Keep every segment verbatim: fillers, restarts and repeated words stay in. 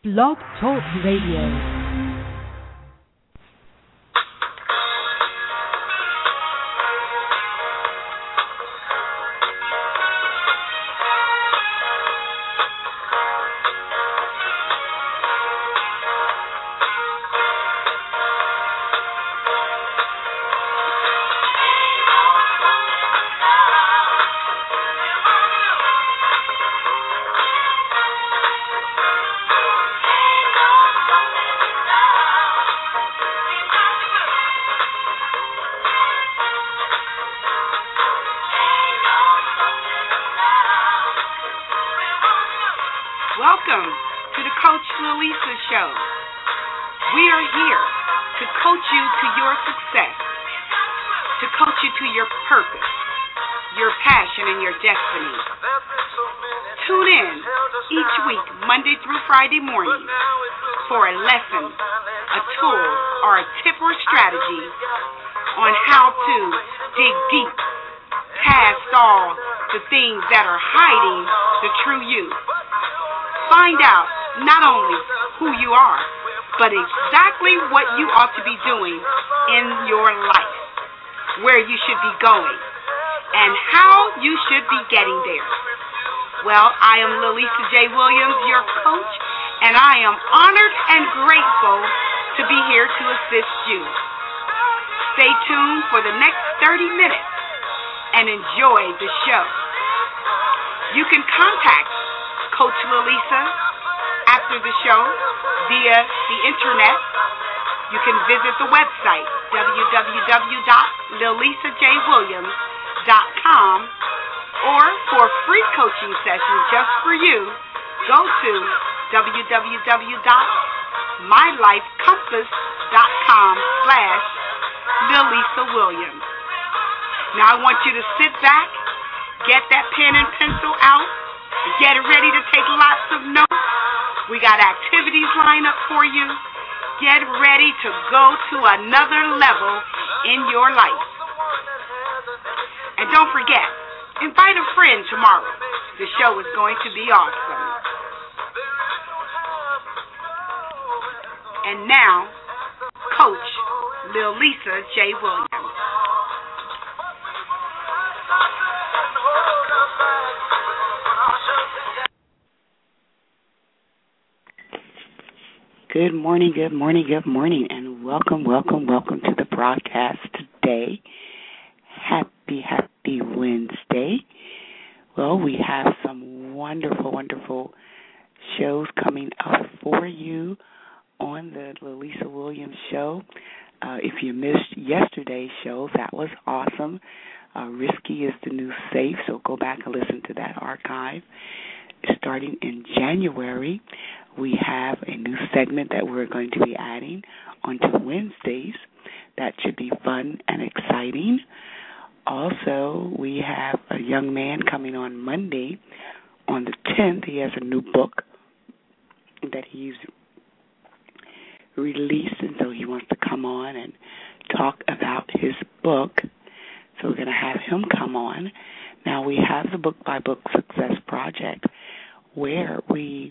Blog Talk Radio. Welcome to the Coach Lalisa Show. We are here to coach you to your success, to coach you to your purpose, your passion, and your destiny. Tune in each week, Monday through Friday morning, for a lesson, a tool, or a tip or strategy on how to dig deep past all the things that are hiding the true you. Find out not only who you are, but exactly what you ought to be doing in your life, where you should be going, and how you should be getting there. Well, I am Lalisa J. Williams, your coach, and I am honored and grateful to be here to assist you. Stay tuned for the next thirty minutes and enjoy the show. You can contact Coach Lalisa after the show via the internet. You can visit the website w w w dot lalisa j williams dot com, or for free coaching sessions just for you, go to w w w dot my life compass dot com slash lalisa williams. Now I want you to sit back, get that pen and pencil out, get ready to take lots of notes. We got activities lined up for you. Get ready to go to another level in your life. And don't forget, invite a friend tomorrow. The show is going to be awesome. And now, Coach Lalisa J. Williams. Good morning, good morning, good morning, and welcome, welcome, welcome to the broadcast today. Happy, happy Wednesday. Well, we have some wonderful, wonderful shows coming up for you on the Lalisa Williams Show. Uh, if you missed yesterday's show, that was awesome. Uh, Risky is the new safe, so go back and listen to that archive. Starting in January, we have a new segment that we're going to be adding onto Wednesdays. That should be fun and exciting. Also, we have a young man coming on Monday on the tenth. He has a new book that he's released, and so he wants to come on and talk about his book. So we're going to have him come on. Now, we have the Book by Book Success Project, where we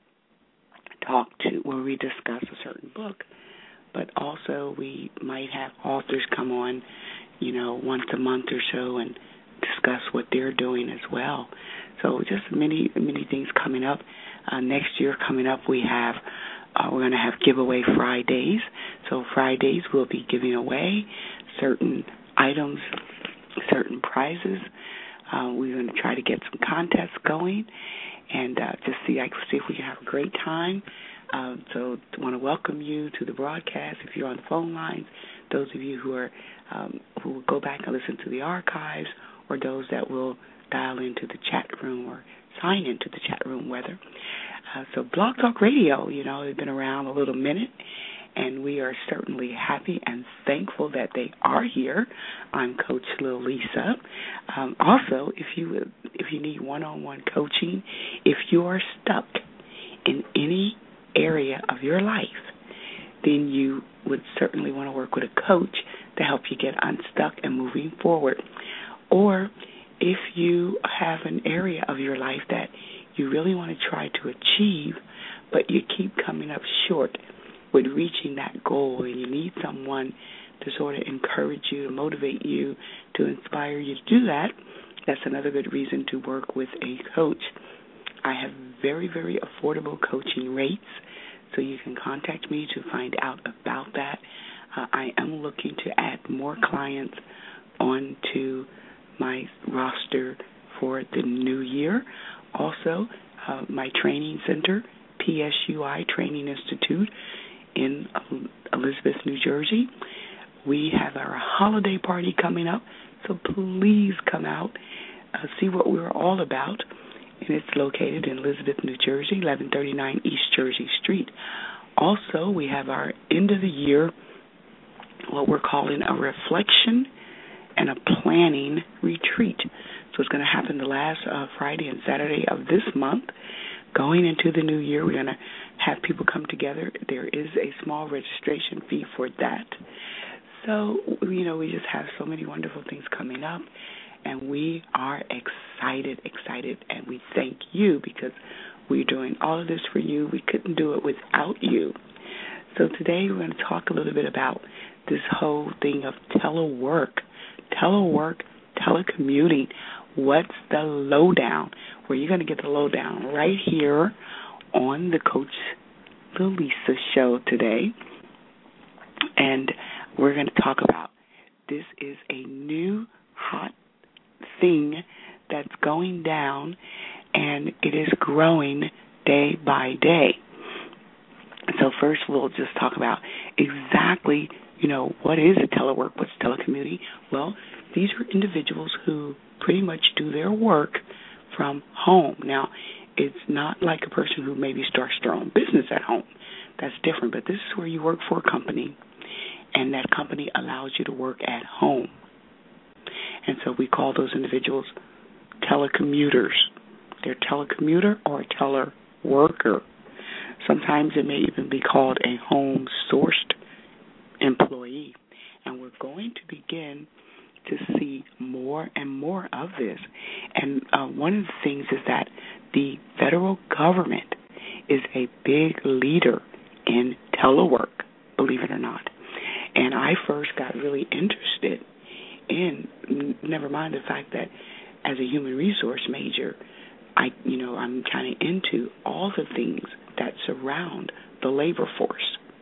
talk to, where we discuss a certain book, but also we might have authors come on, you know, once a month or so and discuss what they're doing as well. So just many, many things coming up. Uh, next year coming up, we have, uh, we're going to have giveaway Fridays. So Fridays we'll be giving away certain items, certain prizes. Uh, we're going to try to get some contests going and uh, just see, I see if we can have a great time. Uh, so I want to welcome you to the broadcast. If you're on the phone lines, those of you who are um, who will go back and listen to the archives, or those that will dial into the chat room or sign into the chat room, whether. Uh, so Blog Talk Radio, you know, they've been around a little minute, and we are certainly happy and thankful that they are here. I'm Coach Lalisa. Um, also, if you if you need one-on-one coaching, if you are stuck in any area of your life, then you would certainly want to work with a coach to help you get unstuck and moving forward. Or if you have an area of your life that you really want to try to achieve, but you keep coming up short with reaching that goal, and you need someone to sort of encourage you, to motivate you, to inspire you to do that, that's another good reason to work with a coach. I have very, very affordable coaching rates, so you can contact me to find out about that. Uh, I am looking to add more clients onto my roster for the new year. Also, uh, my training center, P S U I Training Institute in Elizabeth, New Jersey. We have our holiday party coming up, so please come out, uh, see what we're all about. And it's located in Elizabeth, New Jersey, eleven thirty-nine East Jersey Street. Also, we have our end of the year, what we're calling a reflection and a planning retreat. So it's going to happen the last uh, Friday and Saturday of this month. Going into the new year, we're going to have people come together. There is a small registration fee for that. So, you know, we just have so many wonderful things coming up, and we are excited, excited, and we thank you because we're doing all of this for you. We couldn't do it without you. So today we're going to talk a little bit about this whole thing of telework, telework, telecommuting. What's the lowdown? Well, you're going to get the lowdown right here on the Coach Lisa show today. And we're going to talk about this is a new hot thing that's going down, and it is growing day by day. So first we'll just talk about exactly, you know, what is a telework, what's telecommuting? Well, these are individuals who pretty much do their work from home. Now, it's not like a person who maybe starts their own business at home. That's different, but this is where you work for a company, and that company allows you to work at home. And so we call those individuals telecommuters. They're telecommuter or a teleworker. Sometimes it may even be called a home-sourced employee. And we're going to begin to see more and more of this. And uh, one of the things is that the federal government is a big leader in telework, believe it or not. And I first got really interested in, never mind the fact that as a human resource major, I, you know, I'm kind of into all the things that surround the labor force.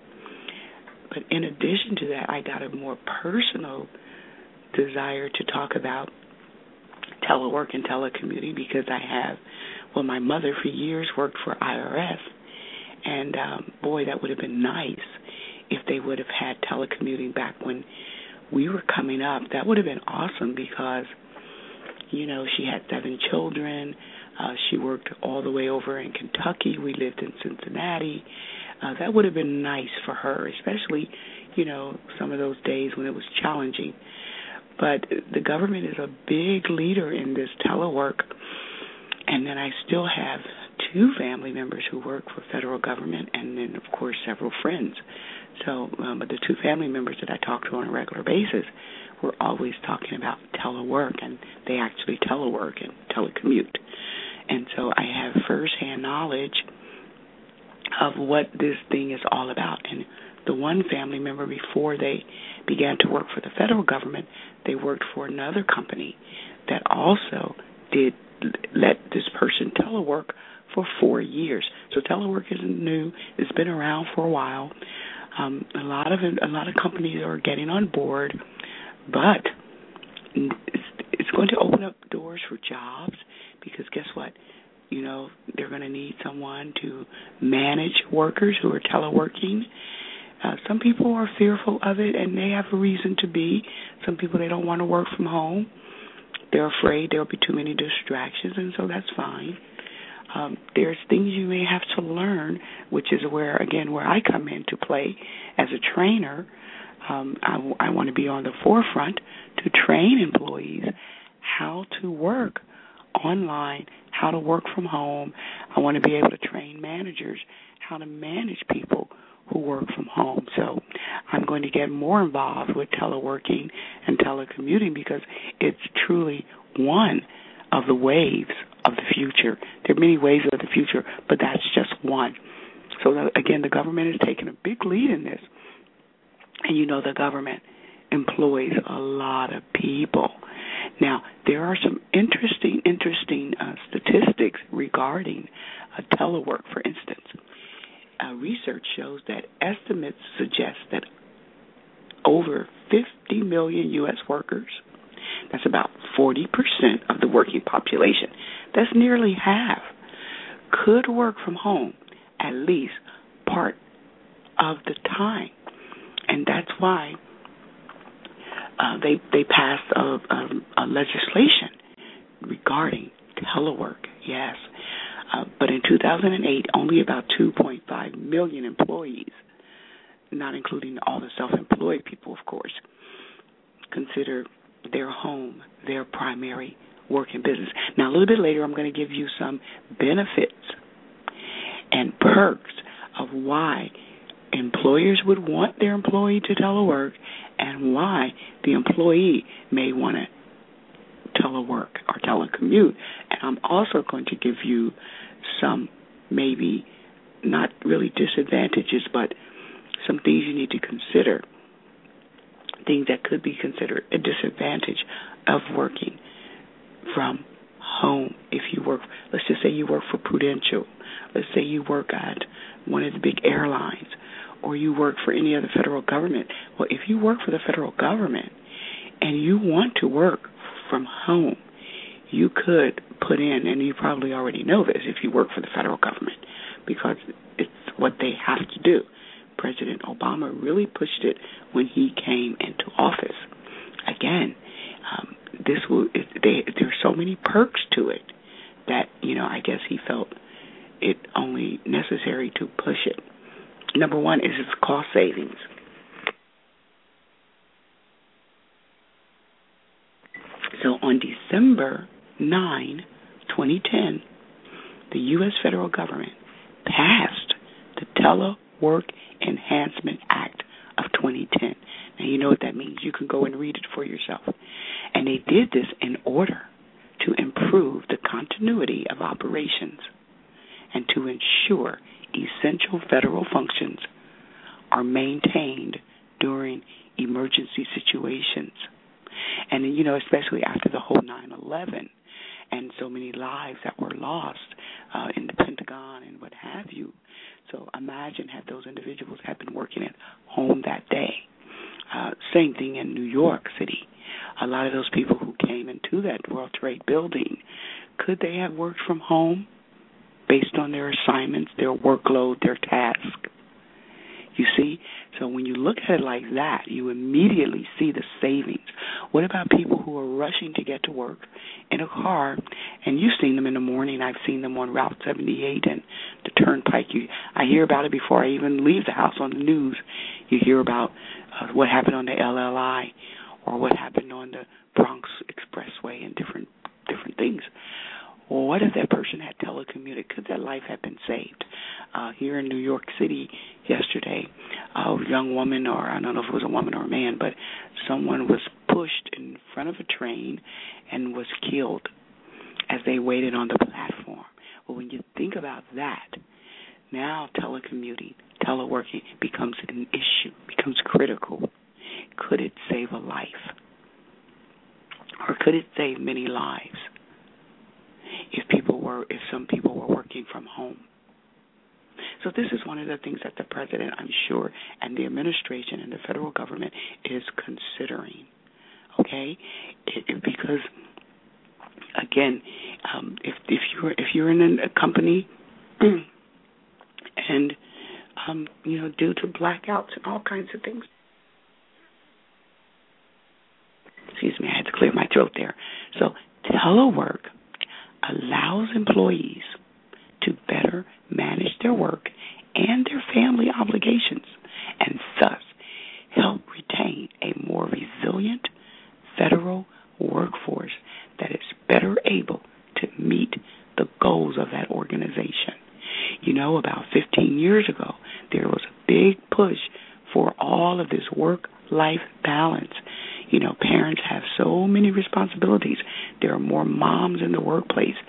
But in addition to that, I got a more personal desire to talk about telework and telecommuting because I have, well, my mother for years worked for I R S, and um, boy, that would have been nice if they would have had telecommuting back when we were coming up. That would have been awesome because, you know, she had seven children. Uh, she worked all the way over in Kentucky. We lived in Cincinnati. Uh, that would have been nice for her, especially, you know, some of those days when it was challenging. But the government is a big leader in this telework. And then I still have two family members who work for federal government and then, of course, several friends. So, um, but the two family members that I talk to on a regular basis, we're always talking about telework, and they actually telework and telecommute. And so I have firsthand knowledge of what this thing is all about. And the one family member, before they began to work for the federal government, they worked for another company that also did let this person telework for four years. So telework isn't new. It's been around for a while. Um, a lot of a lot of companies are getting on board, but it's, it's going to open up doors for jobs because guess what? You know, they're going to need someone to manage workers who are teleworking. Uh, some people are fearful of it, and they have a reason to be. Some people, they don't want to work from home. They're afraid there will be too many distractions, and so that's fine. Um, there's things you may have to learn, which is where, again, where I come into play as a trainer. Um, I, I want to be on the forefront to train employees how to work online, how to work from home. I want to be able to train managers how to manage people who work from home. So I'm going to get more involved with teleworking and telecommuting because it's truly one of the waves of the future. There are many waves of the future, but that's just one. So, the, again, the government is taking a big lead in this. And you know the government employs a lot of people. Now, there are some interesting, interesting uh, statistics regarding uh, telework, for instance. Uh, research shows that estimates suggest that over fifty million U S workers, that's about forty percent of the working population, that's nearly half, could work from home at least part of the time. And that's why uh, they they passed a, a, a legislation regarding telework, yes. Uh, but in two thousand eight, only about two point five million employees, not including all the self-employed people, of course, consider their home their primary work and business. Now, a little bit later, I'm going to give you some benefits and perks of why employers would want their employee to telework and why the employee may want to telework or telecommute. And I'm also going to give you some maybe not really disadvantages, but some things you need to consider, things that could be considered a disadvantage of working from home. If you work, let's just say you work for Prudential, let's say you work at one of the big airlines, or you work for any other federal government. Well, if you work for the federal government and you want to work from home, you could put in, and you probably already know this if you work for the federal government, because it's what they have to do. President Obama really pushed it when he came into office. Again, um, this will, it, they, there's so many perks to it that, you know, I guess he felt it only necessary to push it. Number one is its cost savings. So on December ninth, twenty ten, the U S federal government passed the Telework Enhancement Act of twenty ten. Now, you know what that means. You can go and read it for yourself. And they did this in order to improve the continuity of operations and to ensure essential federal functions are maintained during emergency situations. And, you know, especially after the whole nine eleven and so many lives that were lost uh, in the Pentagon and what have you. So imagine had those individuals had been working at home that day. Uh, same thing in New York City. A lot of those people who came into that World Trade building, could they have worked from home based on their assignments, their workload, their task? You see? So when you look at it like that, you immediately see the savings. What about people who are rushing to get to work in a car, and you've seen them in the morning. I've seen them on Route seventy-eight and the Turnpike. You, I hear about it before I even leave the house on the news. You hear about uh, what happened on the L L I or what happened on the Bronx Expressway and different different things. Well, what if that person had telecommuted? Could that life have been saved? Uh, here in New York City yesterday, a young woman, or I don't know if it was a woman or a man, but someone was pushed in front of a train and was killed as they waited on the platform. Well, when you think about that, now telecommuting, teleworking becomes an issue, becomes critical. Could it save a life? Or could it save many lives? If people were, if some people were working from home. So this is one of the things that the president, I'm sure, and the administration and the federal government is considering. Okay, it, it, because again, um, if if you're if you're in a company and um, you know, due to blackouts and all kinds of things. Excuse me, I had to clear my throat there. So telework allows employees to better manage their work and their family obligations, and thus help retain a more resilient federal workforce that is better able to meet the goals of that organization. You know, about fifteen years ago, there was a big push for all of this work-life balance. You know, parents have so many responsibilities. There are more moms in the workplace.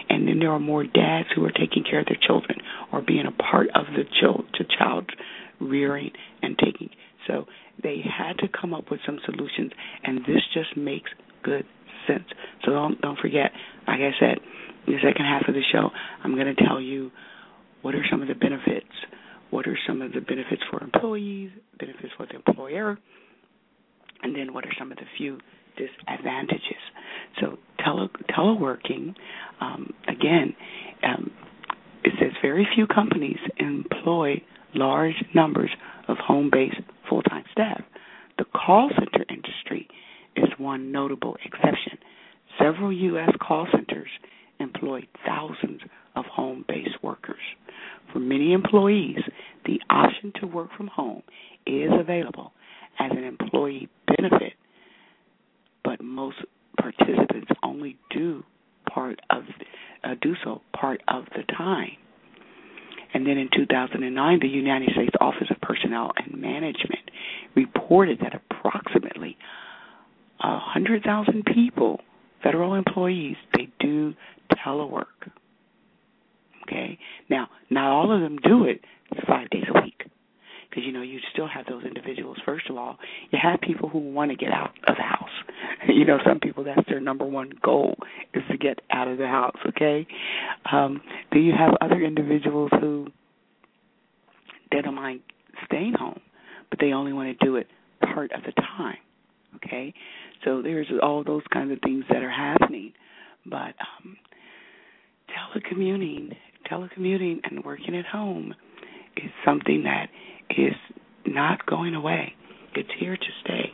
and then there are more dads who are taking care of their children or being a part of the child, the child rearing and taking. So they had to come up with some solutions, and this just makes good sense. So don't don't forget, like I said, in the second half of the show, I'm going to tell you what are some of the benefits, what are some of the benefits for employees, benefits for the employer, and then what are some of the few disadvantages. So tele, teleworking, um, again, um, it says very few companies employ large numbers of home-based full-time staff. The call center industry is one notable exception. Several U S call centers employ thousands of home-based workers. For many employees, the option to work from home is available as an employee benefit, but most participants only do part of uh, do so part of the time. And then in two thousand nine, the United States Office of Personnel and Management reported that approximately one hundred thousand people, federal employees, they do telework. Okay? Now, not all of them do it five days a week. Because, you know, you still have those individuals. First of all, you have people who want to get out of the house. You know, some people, that's their number one goal is to get out of the house, okay? Um, then you have other individuals who, they don't mind staying home, but they only want to do it part of the time, okay? So there's all those kinds of things that are happening. But um, telecommuting, telecommuting and working at home is something that is not going away. It's here to stay.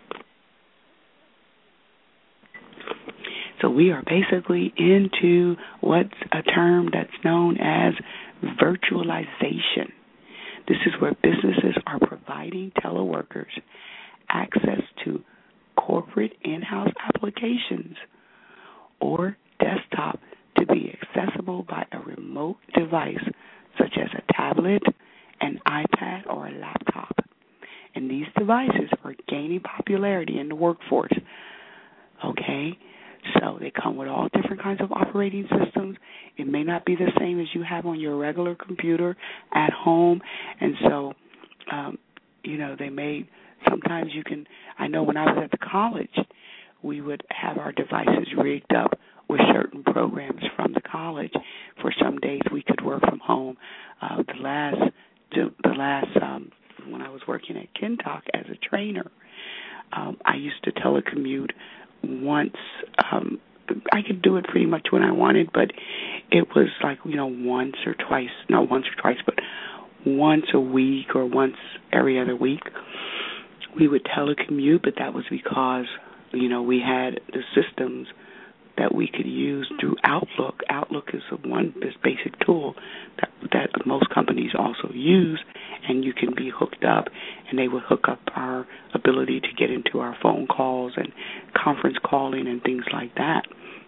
So we are basically into what's a term that's known as virtualization. This is where businesses are providing teleworkers access to corporate in-house applications or desktop to be accessible by a remote device such as a tablet, an iPad, or a laptop. And these devices are gaining popularity in the workforce. Okay? So they come with all different kinds of operating systems. It may not be the same as you have on your regular computer at home. And so, um, you know, they may, sometimes you can, I know when I was at the college, we would have our devices rigged up with certain programs from the college. For some days we could work from home. Uh, the last, the last um, when I was working at Kentuck as a trainer, um, I used to telecommute once. Um, I could do it pretty much when I wanted, but it was like, you know, once or twice, not once or twice, but once a week or once every other week. We would telecommute, but that was because, you know, we had the systems that we could use through Outlook. Outlook is a one this basic tool that that most companies also use, and you can be hooked up, and they would hook up our ability to get into our phone calls and conference calling and things like that.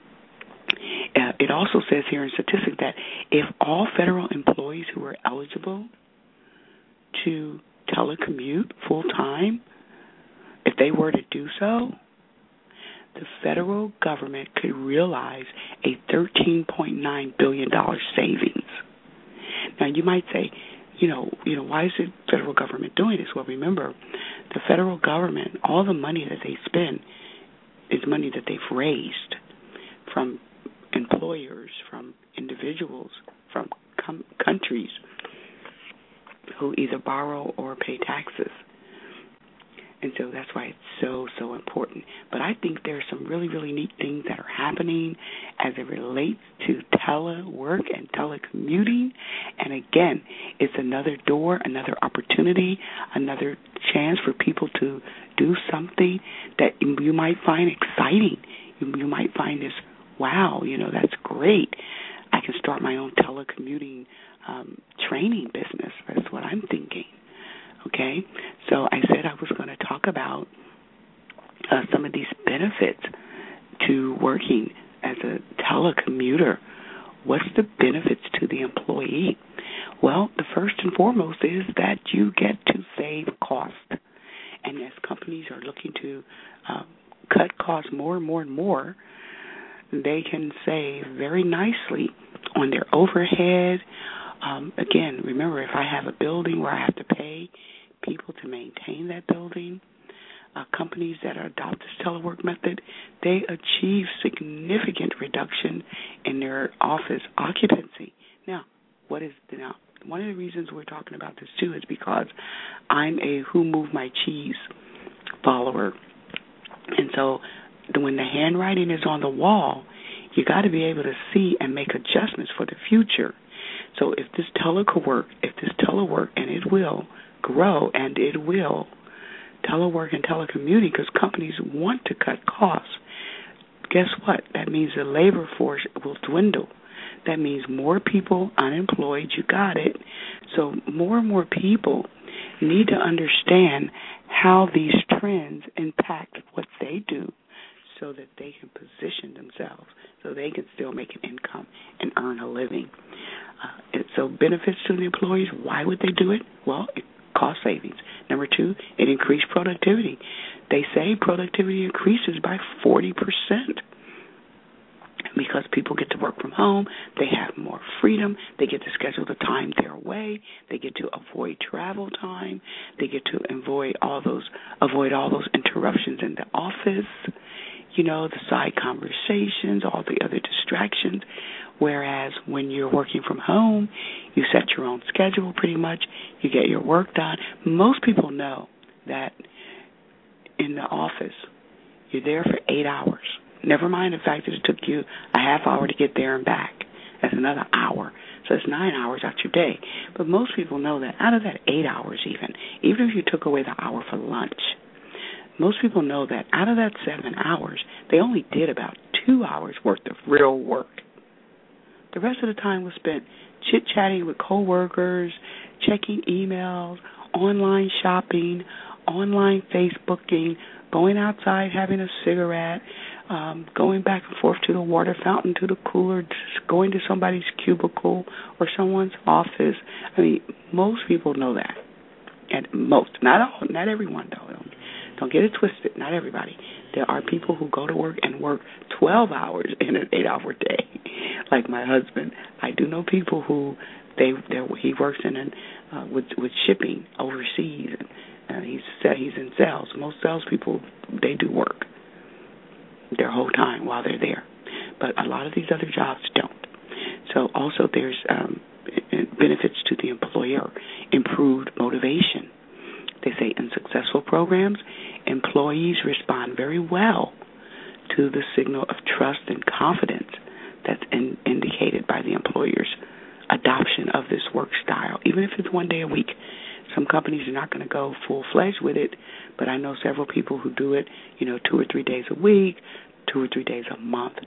Uh, it also says here in statistics that if all federal employees who are eligible to telecommute full-time, if they were to do so, the federal government could realize a thirteen point nine billion dollars savings. Now, you might say, you know, you know, why is the federal government doing this? Well, remember, the federal government, all the money that they spend is money that they've raised from employers, from individuals, from com- countries who either borrow or pay taxes. And so that's why it's so, so important. But I think there are some really, really neat things that are happening as it relates to telework and telecommuting. And again, it's another door, another opportunity, another chance for people to do something that you might find exciting. You, you might find this, wow, you know, that's great. I can start my own telecommuting um, training business. That's what I'm thinking. Okay, so I said I was going to talk about uh, some of these benefits to working as a telecommuter. What's the benefits to the employee? Well, the first and foremost is that you get to save cost. And as companies are looking to uh, cut costs more and more and more, they can save very nicely on their overhead. Um, again, remember, if I have a building where I have to pay people to maintain that building, uh, companies that adopt this telework method, they achieve significant reduction in their office occupancy. Now, what is now? One of the reasons we're talking about this too is because I'm a who moved my cheese follower, and so when the handwriting is on the wall, you got to be able to see and make adjustments for the future. So if this telework, if this telework, and it will grow, and it will, telework and telecommuting, because companies want to cut costs. Guess what? That means the labor force will dwindle. That means more people unemployed. You got it. So more and more people need to understand how these trends impact what they do, so that they can position themselves, so they can still make an income and earn a living. Uh, so benefits to the employees, why would they do it? Well, it cost savings. Number two, it increased productivity. They say productivity increases by forty percent. Because people get to work from home, they have more freedom, they get to schedule the time their way, they get to avoid travel time, they get to avoid all those avoid all those interruptions in the office, you know, the side conversations, all the other distractions. Whereas when you're working from home, you set your own schedule pretty much, you get your work done. Most people know that in the office, you're there for eight hours. Never mind the fact that it took you a half hour to get there and back. That's another hour. So it's nine hours out your day. But most people know that out of that eight hours even, even if you took away the hour for lunch, most people know that out of that seven hours, they only did about two hours worth of real work. The rest of the time was spent chit-chatting with coworkers, checking emails, online shopping, online Facebooking, going outside, having a cigarette, um, going back and forth to the water fountain, to the cooler, just going to somebody's cubicle or someone's office. I mean, most people know that. And most, not all, not everyone though. Don't, don't get it twisted. Not everybody. There are people who go to work and work twelve hours in an eight-hour day, like my husband. I do know people who they he works in an, uh, with with shipping overseas, and uh, he's said he's in sales. Most salespeople, they do work their whole time while they're there, but a lot of these other jobs don't. So also there's um, benefits to the employer, improved motivation. They say in successful programs, employees respond very well to the signal of trust and confidence that's in, indicated by the employer's adoption of this work style, even if it's one day a week. Some companies are not going to go full-fledged with it, but I know several people who do it, you know, two or three days a week, two or three days a month.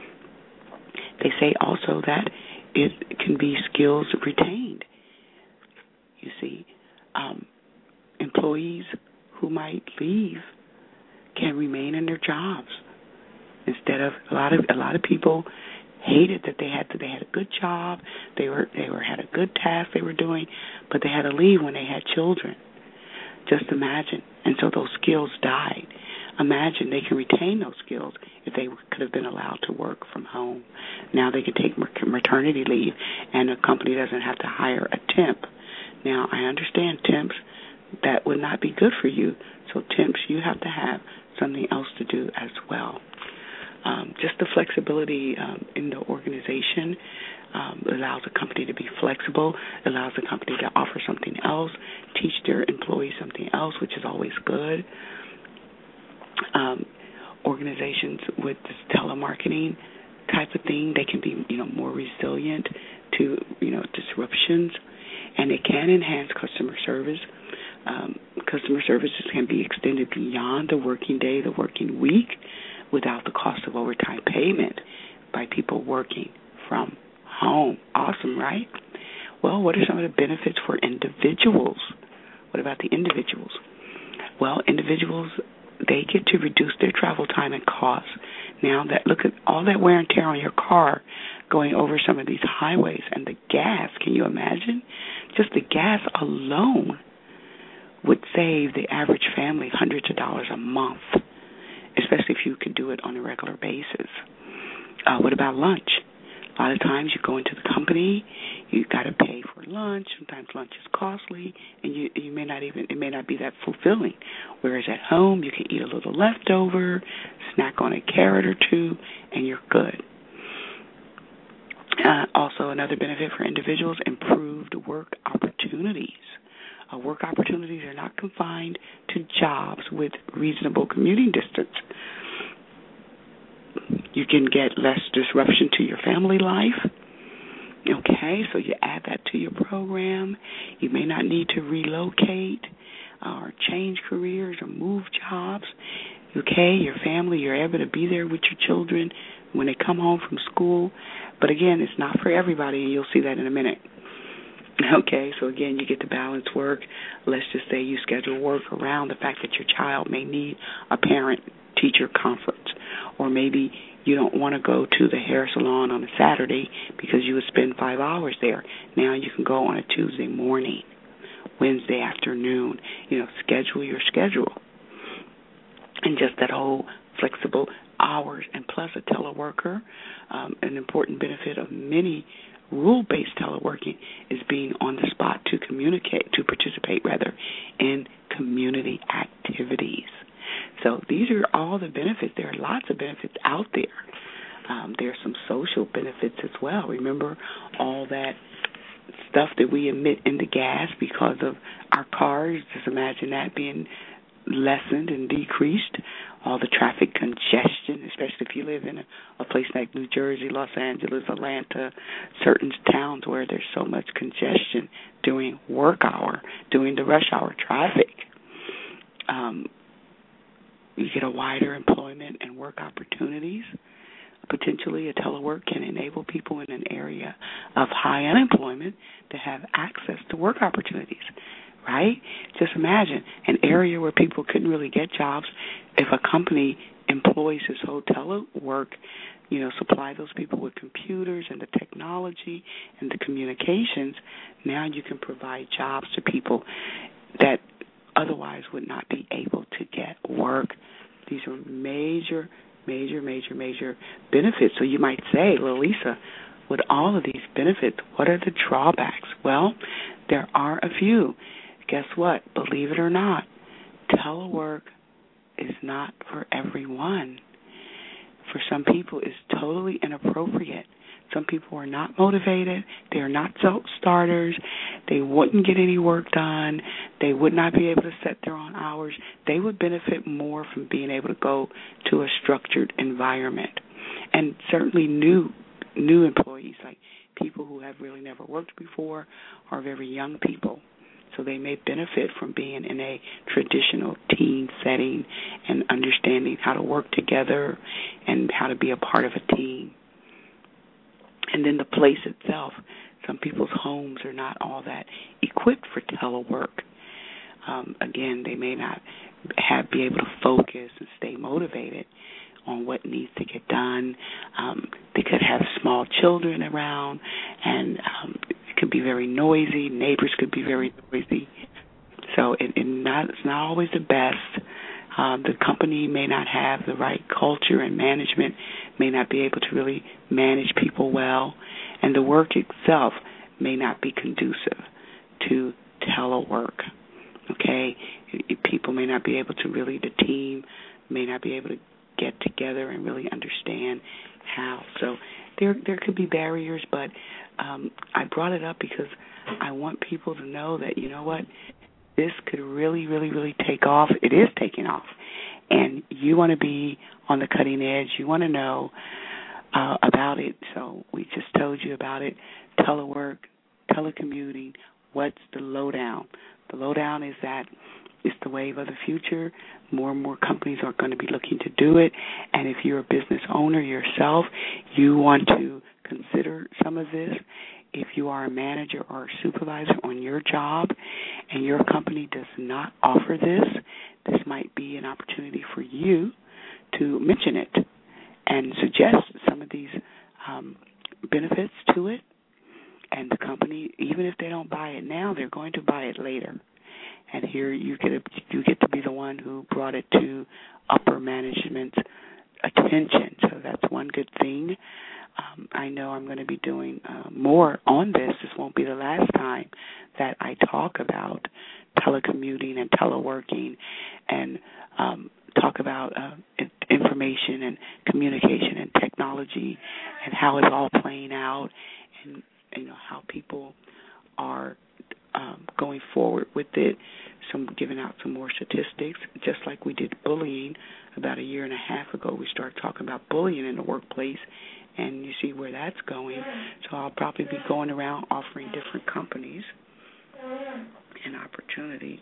They say also that it can be skills retained. You see, um, employees who might leave can remain in their jobs instead of a lot of a lot of people hated that they had to, they had a good job, they were they were had a good task they were doing, but they had to leave when they had children. Just imagine. And so those skills died. Imagine they can retain those skills if they could have been allowed to work from home. Now they can take maternity leave, and a company doesn't have to hire a temp. Now, I understand temps, that would not be good for you. So temps, you have to have something else to do as well. Um, just the flexibility um, in the organization um, allows a company to be flexible, allows the company to offer something else, teach their employees something else, which is always good. Um, organizations with this telemarketing type of thing, they can be, you know, more resilient to, you know, disruptions, and it can enhance customer service. Um, customer services can be extended beyond the working day, the working week, without the cost of overtime payment by people working from home. Awesome, right? Well, what are some of the benefits for individuals? What about the individuals? Well, individuals, they get to reduce their travel time and costs. Now, that look at all that wear and tear on your car going over some of these highways, and the gas, can you imagine? Just the gas alone would save the average family hundreds of dollars a month, especially if you could do it on a regular basis. Uh, what about lunch? A lot of times you go into the company, you got to pay for lunch. Sometimes lunch is costly, and you you may not even it may not be that fulfilling. Whereas at home, you can eat a little leftover, snack on a carrot or two, and you're good. Uh, also, another benefit for individuals: improved work opportunities. Uh, work opportunities are not confined to jobs with reasonable commuting distance. You can get less disruption to your family life. Okay, so you add that to your program. You may not need to relocate or change careers or move jobs. Okay, your family, you're able to be there with your children when they come home from school. But again, it's not for everybody, and you'll see that in a minute. Okay, so again, you get to balance work. Let's just say you schedule work around the fact that your child may need a parent-teacher conference, or maybe you don't want to go to the hair salon on a Saturday because you would spend five hours there. Now you can go on a Tuesday morning, Wednesday afternoon. You know, schedule your schedule. And just that whole flexible hours, and plus a teleworker, um, an important benefit of many rule-based teleworking is being on the spot to communicate, to participate rather, in community activities. So these are all the benefits. There are lots of benefits out there. Um, there are some social benefits as well. Remember all that stuff that we emit into gas because of our cars? Just imagine that being lessened and decreased. All the traffic congestion, especially if you live in a, a place like New Jersey, Los Angeles, Atlanta, certain towns where there's so much congestion during work hour, during the rush hour traffic. Um, you get a wider employment and work opportunities. Potentially, a telework can enable people in an area of high unemployment to have access to work opportunities, right? Just imagine an area where people couldn't really get jobs. If a company employs this whole telework, you know, supply those people with computers and the technology and the communications, now you can provide jobs to people that otherwise would not be able to get work. These are major, major, major, major benefits. So you might say, well, Lisa, with all of these benefits, what are the drawbacks? Well, there are a few. Guess what? Believe it or not, telework is not for everyone. For some people, it's totally inappropriate. Some people are not motivated. They are not self-starters. They wouldn't get any work done. They would not be able to set their own hours. They would benefit more from being able to go to a structured environment. And certainly new new employees, like people who have really never worked before, are very young people. So they may benefit from being in a traditional team setting and understanding how to work together and how to be a part of a team. And then the place itself, some people's homes are not all that equipped for telework. Um, again, they may not have be able to focus and stay motivated on what needs to get done. Um, they could have small children around, and um, it could be very noisy. Neighbors could be very noisy. So it, it not, it's not always the best. Um, the company may not have the right culture, and management may not be able to really manage people well, and the work itself may not be conducive to telework. Okay, people may not be able to really, the team may not be able to get together and really understand how. So there there could be barriers, but um, I brought it up because I want people to know that, you know what, this could really, really, really take off. It is taking off. And you want to be on the cutting edge. You want to know uh, about it. So we just told you about it. Telework, telecommuting, what's the lowdown? The lowdown is that it's the wave of the future. More and more companies are going to be looking to do it. And if you're a business owner yourself, you want to consider some of this. If you are a manager or a supervisor on your job and your company does not offer this, this might be an opportunity for you to mention it and suggest some of these um, benefits to it. And the company, even if they don't buy it now, they're going to buy it later. And here you get a, you get to be the one who brought it to upper management's attention. So that's one good thing. Um, I know I'm going to be doing uh, more on this. This won't be the last time that I talk about telecommuting and teleworking and um, talk about uh, information and communication and technology and how it's all playing out, and you know how people are um, going forward with it. Some giving out some more statistics, just like we did bullying about a year and a half ago. We started talking about bullying in the workplace, and you see where that's going. So I'll probably be going around offering different companies an opportunity,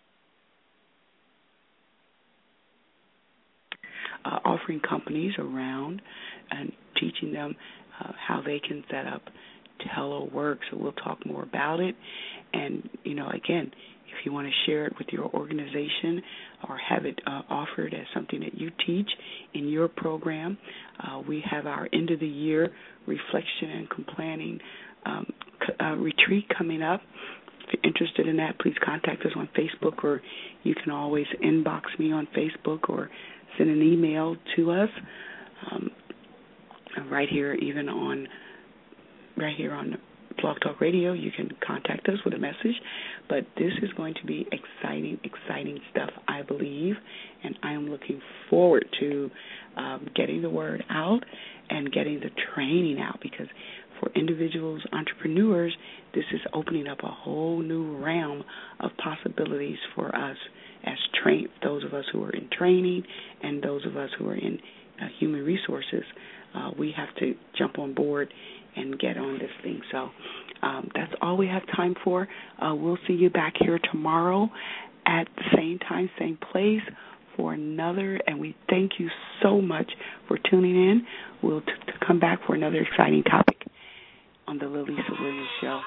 uh, offering companies around and teaching them uh, how they can set up telework. So we'll talk more about it. And, you know, again, if you want to share it with your organization or have it uh, offered as something that you teach in your program, uh, we have our end of the year reflection and planning um, uh, retreat coming up. If you're interested in that, please contact us on Facebook, or you can always inbox me on Facebook or send an email to us um, right here, even on right here on Blog Talk Radio. You can contact us with a message. But this is going to be exciting, exciting stuff, I believe, and I am looking forward to um, getting the word out and getting the training out, because for individuals, entrepreneurs, this is opening up a whole new realm of possibilities for us as train those of us who are in training and those of us who are in uh, human resources. Uh, we have to jump on board and get on this thing. So um, that's all we have time for. Uh, we'll see you back here tomorrow at the same time, same place for another, and we thank you so much for tuning in. We'll t- to come back for another exciting topic on the Lalisa Williams Show.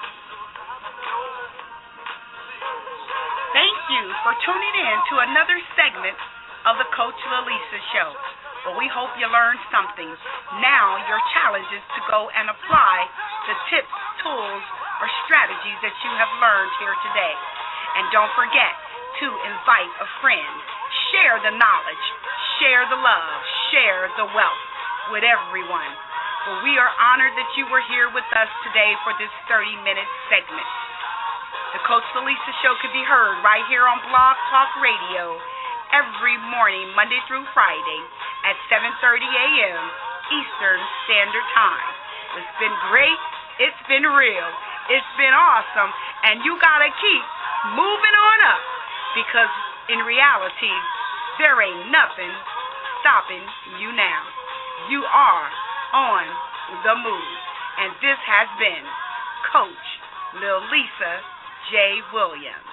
Thank you for tuning in to another segment of the Coach Lalisa Show. Well, we hope you learned something. Now your challenge is to go and apply the tips, tools, or strategies that you have learned here today. And don't forget to invite a friend. Share the knowledge, share the love, share the wealth with everyone. Well, we are honored that you were here with us today for this thirty-minute segment. The Coach Lalisa Show can be heard right here on Blog Talk Radio every morning, Monday through Friday at seven thirty a.m. Eastern Standard Time. It's been great. It's been real. It's been awesome. And you got to keep moving on up, because in reality, there ain't nothing stopping you now. You are on the move. And this has been Coach Lalisa J. Williams.